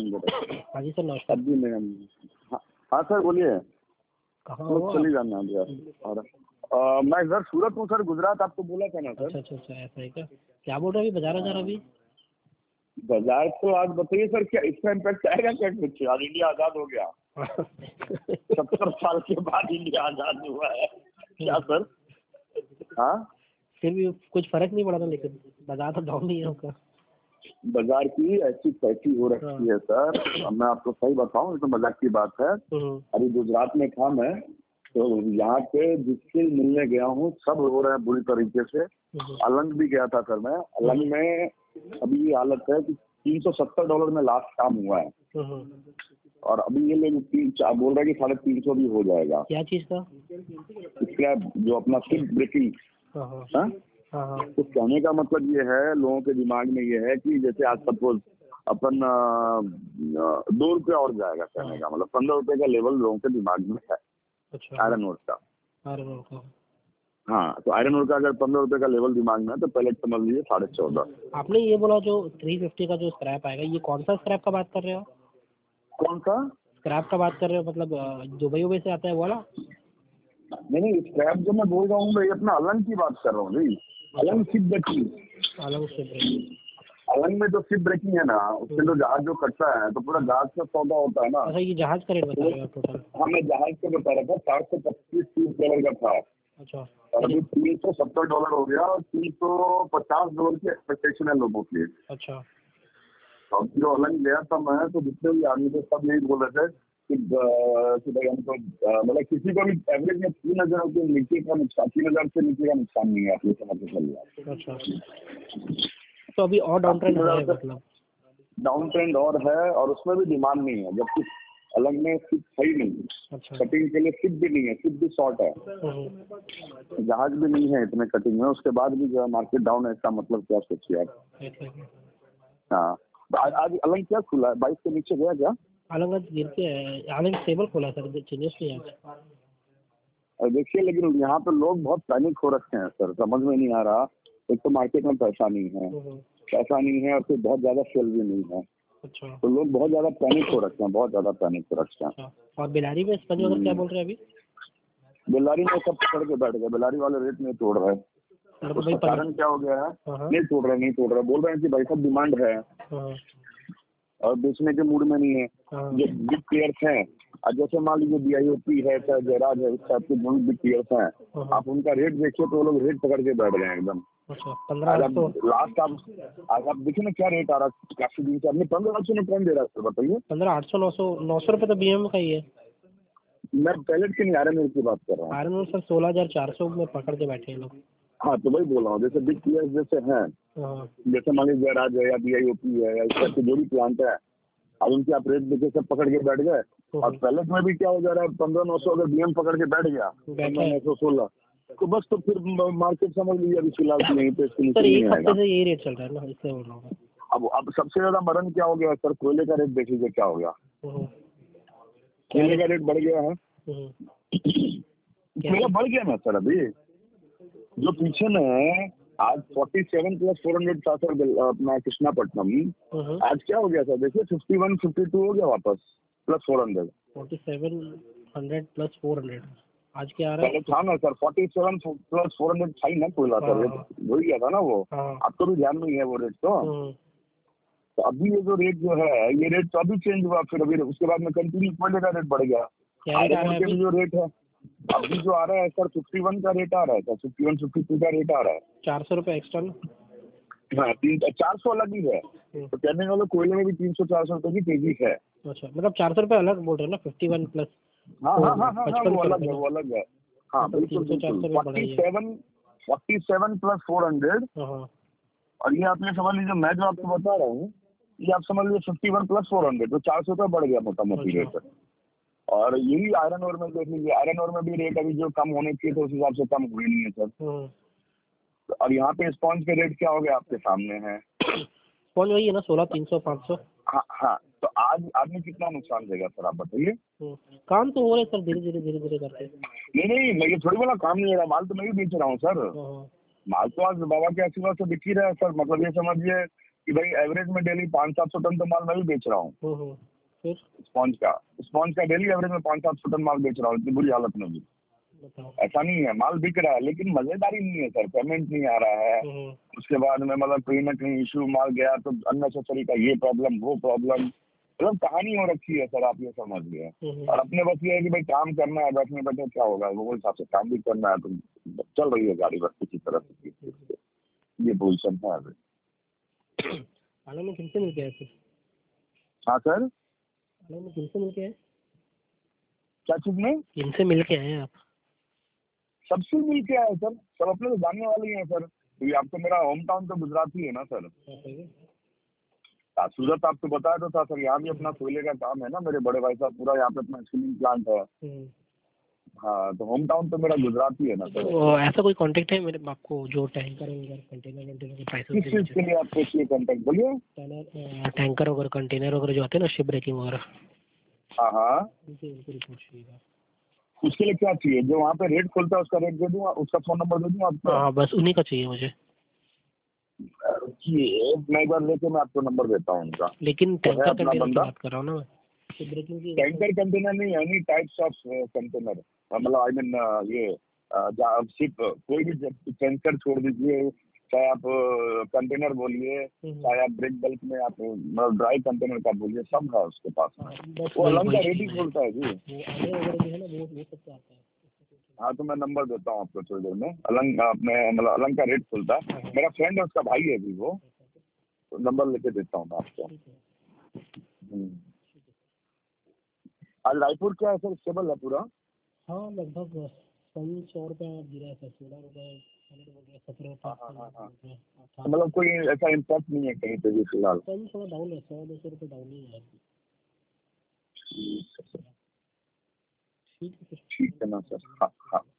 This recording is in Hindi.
हाँ जी सर नमस्कार। अभी में हम हाँ सर बोलिए। कहाँ तो हो चली आप? जाना अभी और मैं इधर सूरत हूँ सर, गुजरात। आपको बोला था ना सर। अच्छा ऐसा है क्या बोल रहे हैं अभी बाजार अभी? बाजार तो आज बताइए सर, क्या इसका इम्पैक्ट आएगा क्या कुछ? आज इंडिया आजाद हो गया। 70 साल के बाद इंडिया आजाद हुआ है क्या सर? हाँ फिर भी कुछ फर्क नहीं पड़ा था, लेकिन बाजार तो डाउन नहीं है उसका। बाजार की ऐसी तैसी हो रखी है सर। अब मैं आपको सही बताऊं, ये तो मजाक की बात है। अभी गुजरात में था मैं, तो यहाँ पे जिससे मिलने गया हूँ सब रो रहे हैं बुरी तरीके से। अलंग भी गया था सर मैं। अलंग में अभी ये हालत है कि $370 में लास्ट काम हुआ है, और अभी ये लोग बोल रहे हैं कि 350 भी हो जाएगा। क्या चीज का? स्क्रैप, जो अपना शिप ब्रेकिंग। तो कहने का मतलब ये है, लोगों के दिमाग में ये है कि जैसे आज सपोज अपन $2 और जाएगा, कहने का मतलब $15 का लेवल लोगों के दिमाग में है। अच्छा। आयरन ओर का। हाँ, तो आयरन ओर का अगर $15 का लेवल दिमाग में है तो पहले समझ लीजिए 14.5। आपने ये बोला जो 350 का जो स्क्रैप आएगा, ये कौन सा स्क्रैप का बात कर रहे हो? कौन सा स्क्रैप का बात कर रहे हो? मतलब दुबई से आता है वाला? नहीं, स्क्रैप जो मैं बोल रहा हूँ भाई, अपना अलंग की बात कर रहा हूँ भाई। Alang ship breaking. अलंग में जो शिप ब्रेकिंग है ना, उससे जो जहाज जो कटता है तो पूरा जहाज का सौदा होता है ना। अच्छा, ये जहाज का रेट बता रहे हो टोटल? हाँ, मैं जहाज का बता रहा था। $425 का था। अच्छा। और अभी $370 हो गया, और $350 की एक्सपेक्टेशन है लोगों की। अच्छा। अब जो अलंग गया था मैं, तो जितने भी आदमी थे सब यही बोल रहे थे कि भाई हमको मतलब किसी को भी एवरेज में 3,000 के नीचे का नुकसान, 3,000 से नीचे का नुकसान नहीं है। आप ये समझ के चलिए। अच्छा, तो अभी और डाउन ट्रेंड है मतलब? डाउन ट्रेंड और है, और उसमें भी डिमांड नहीं है, जबकि अलग में सिप है ही नहीं। अच्छा। कटिंग के लिए सिप भी नहीं है, सिप भी शॉर्ट है, जहाज भी नहीं है इतने कटिंग में। उसके बाद भी जो है मार्केट डाउन है, इसका मतलब क्या सोचिए आप। हाँ, आज अलग क्या खुला है? 22 के नीचे गया क्या? अलग गिर के है, अलग स्टेबल खोला सर, चेंजेस नहीं है। देखिए, लेकिन यहाँ पे लोग बहुत पैनिक हो रखे हैं सर, समझ में नहीं आ रहा। एक तो मार्केट में पैसा नहीं है, और फिर बहुत ज्यादा सेल भी नहीं है। अच्छा। तो लोग बहुत ज्यादा पैनिक हो रखे हैं, बहुत ज्यादा पैनिक हो रखे हैं। अच्छा। और बेलारी में स्पंज वगैरह क्या बोल रहे हैं अभी? बेलारी में सब पकड़ के बैठ गए, बेलारी वाले रेट नहीं तोड़ रहे। उसका कारण क्या हो गया है? नहीं तोड़ रहे, बोल रहे हैं कि भाई सब डिमांड है और बेचने के मूड में नहीं है। जो बिग प्लेयर्स हैं, जैसे मान लीजिए BIOP है, चाहे जयराज है, इस टाइप के जो बिग प्लेयर्स हैं, आप उनका रेट देखिए तो वो लोग रेट पकड़ के बैठ गए हैं एकदम। अच्छा। लास्ट आप देखिए ना क्या रेट आ रहा है काफी दिन से। आपने 1500 में कौन दे रहा है बताइए? 1500, 900 रुपये तो BM का ही है। मैं पैलेट के नहीं, आयरन ओर की बात कर रहा हूँ। आयरन ओर सर 16,400 में पकड़ के बैठे हैं लोग। हाँ, तो वही बोल रहा हूँ, जैसे बिग प्लेयर्स जैसे हैं, जैसे मान लीजिए जयराज है या BIOP है या इस टाइप के जो भी प्लांट है, अब उनके आप रेट देखे सब पकड़ के बैठ गए। और पैलेट में भी क्या हो जा रहा है, 1500 अगर BM पकड़ के बैठ गया, 1516, तो बस तो फिर मार्केट समझ लीजिए अभी फिलहाल नहीं पे इसके नीचे नहीं आएगा। से यही रेट चल रहा है ना, इसलिए बोल रहा हूँ। अब सबसे ज्यादा मरण क्या हो गया सर? कोयले का रेट देख लीजिए क्या हो गया। कोयले का रेट बढ़ गया है। कोयला बढ़ गया ना सर अभी, जो पीछे में आज 47 + 400 था सर अपना कृष्णापट्टनम। आज क्या हो गया सर? देखिए 51, 52 हो गया वापस, +400। 4700 + 400 आज क्या आ रहा है? पहले था ना सर 47 + 400 था ही ना कोयला सर, वही गया था ना वो। आपको भी ध्यान नहीं है वो रेट तो अभी ये जो रेट जो है, ये रेट तो अभी चेंज हुआ, फिर अभी उसके बाद में कंटिन्यू कोयले का रेट बढ़ गया। आयरन के भी जो रेट है अभी जो आ रहा है सर, 51 का रेट आ रहा है सर, 51, 52 का रेट आ रहा है। 400 रुपये एक्स्ट्रा ना? हाँ, 400 अलग ही है। तो कहने वाले कोयले में भी 300-400 रुपए की तेजी है। अच्छा, मतलब 400 रुपये अलग बोल रहे हैं ना? 51 प्लस। हाँ, वो अलग है। हाँ बिल्कुल, 47 + 400। और ये आपने समझ लीजिए, मैं जो आपको बता रहा हूँ, ये आप समझ लीजिए 51 + 400, तो 400 रुपये बढ़ गया मोटा मोटी रेट। और यही आयरन ओर में देख लीजिए, आयरन ओर में भी रेट अभी जो कम होने चाहिए तो उस हिसाब से कम हुए नहीं है सर। और यहाँ पे स्पॉन्ज के रेट क्या हो गया आपके सामने है? स्पॉन्ज वही है ना, 16,300, 500। हाँ, तो आज आदमी कितना नुकसान देगा सर, आप बताइए। काम तो हो रहे सर, धीरे धीरे करके। नहीं, मैं ये थोड़ी बोला काम नहीं हो रहा, माल तो मैं भी बेच रहा हूँ सर। माल तो आज बाबा के आशीर्वाद से बिक ही रहा है सर। मतलब ये समझिए कि भाई एवरेज में डेली 500-700 टन तो माल मैं भी बेच रहा हूँ। फिर स्पॉन्ज का डेली एवरेज में 500-700 टन माल बेच रहा हूँ, इतनी बुरी हालत में भी। बताओ। ऐसा नहीं है, माल बिक रहा है लेकिन मजेदारी नहीं है सर, पेमेंट नहीं आ रहा है। उसके बाद में मतलब कहीं ना कहीं इशू, माल गया तो अननेसेसरी का ये प्रॉब्लम वो प्रॉब्लम, मतलब कहानी हो रखी है सर, आप ये समझ लिए। और अपने बस ये है कि भाई काम करना है, बैठने बैठे क्या होगा, वो हिसाब से काम भी करना है, तो चल रही है गाड़ी बस किसी तरह से। ये पोजिशन है अभी। आनंद में किनसे मिल के आए फिर? हाँ सर, आनंद में किनसे मिल के आए? क्या चीज में? किनसे मिल के आए आप? सबसे मिल के आए सर, सब अपने तो जानने वाले ही हैं सर। क्योंकि आपको मेरा होम टाउन तो गुजरात ही है ना सर। सूरत आपको बताया तो था सर, यहाँ भी अपना कोयले का काम है ना, मेरे बड़े भाई साहब, पूरा यहाँ पे अपना स्टीलिंग प्लांट है। हाँ, तो होम टाउन तो मेरा गुजरात ही है ना सर। तो ऐसा कोई कांटेक्ट है मेरे आपको जो टैंकर वगैरह कंटेनर के प्राइस? किस चीज के लिए आपको चाहिए कांटेक्ट, बोलिए। टैंकर वगैरह कंटेनर वगैरह जो आते हैं ना, शिप ब्रेकिंग वगैरह। हाँ, उनकी रिपोर्ट चाहिए। उसके लिए क्या चाहिए? जो वहाँ पे रेट खोलता है उसका रेट दे दूँ, उसका फोन नंबर दे दूँ आपको? हाँ, बस उन्हीं का चाहिए मुझे। मैं एक बार लेके मैं आपको नंबर देता हूँ उनका। लेकिन तो है टैंकर अपना कंटेनर की बंदा, बात कर रहा हूँ ना मैं, शिप ब्रेकिंग की। टैंकर कंटेनर नहीं, एनी टाइप्स ऑफ कंटेनर, मतलब आई मीन ये शिप, कोई भी टैंकर छोड़ दीजिए, चाहे आप कंटेनर बोलिए, चाहे आप ब्रेक बल्क में आप मतलब ड्राई कंटेनर का बोलिए, सब है उसके पास में। वो अलग का रेट ही खोलता है जी। हाँ, तो मैं नंबर देता हूँ आपको थोड़ी देर में। अलंग अपने मतलब अलंग का रेट खोलता है, मेरा फ्रेंड है, उसका भाई है भी वो, तो नंबर लेके देता हूँ मैं आपको। आज रायपुर क्या है सर, स्टेबल है पूरा? हाँ, लगभग 100 रुपये गिरा है सर, 16 रुपये 17। मतलब कोई ऐसा इम्पैक्ट नहीं है कहीं पे भी फिलहाल? थोड़ा डाउन है, 100-200 रुपये डाउन ही है। ठीक है ना सर। हाँ हाँ।